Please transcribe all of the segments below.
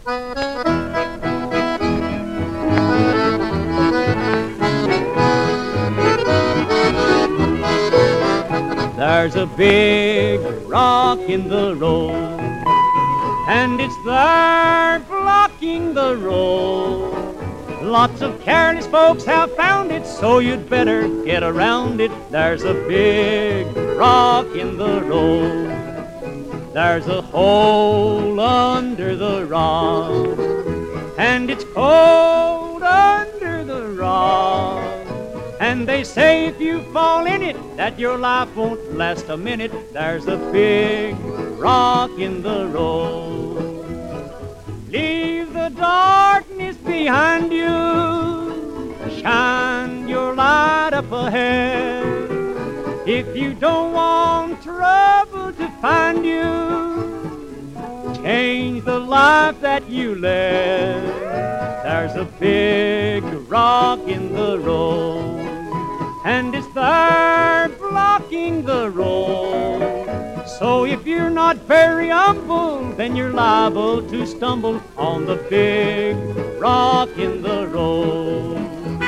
There's a big rock in the road, and it's there blocking the road. Lots of careless folks have found it, so you'd better get around it. There's a big rock in the road. There's a hole under the rock, and it's cold under the rock. And they say if you fall in it, that your life won't last a minute. There's a big rock in the road. Leave the darkness behind you, shine your light up ahead. If you don't want trouble to find you, change the life that you led. There's a big rock in the road, and it's there blocking the road. So if you're not very humble, then you're liable to stumble on the big rock in the road.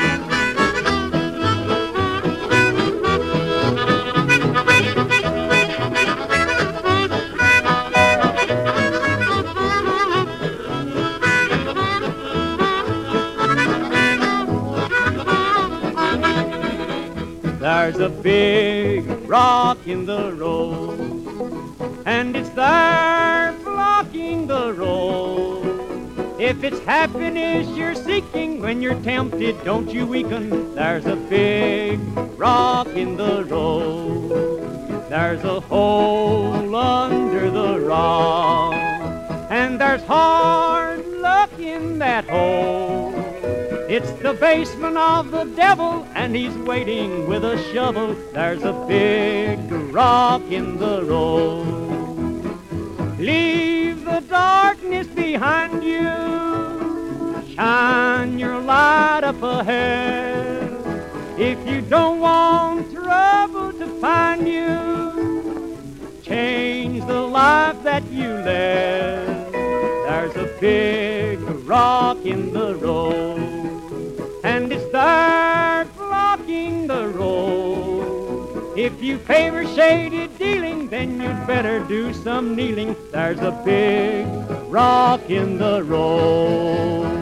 There's a big rock in the road, and it's there blocking the road. If it's happiness you're seeking, when you're tempted, don't you weaken. There's a big rock in the road. There's a hole under the rock, and there's hard luck in that hole. It's the basement of the devil, and he's waiting with a shovel. There's a big rock in the road. Leave the darkness behind you, shine your light up ahead. If you don't want trouble to find you, change the life that you led. There's a big rock in the road, and it's there blocking the road. If you favor shady dealing, then you'd better do some kneeling. There's a big rock in the road.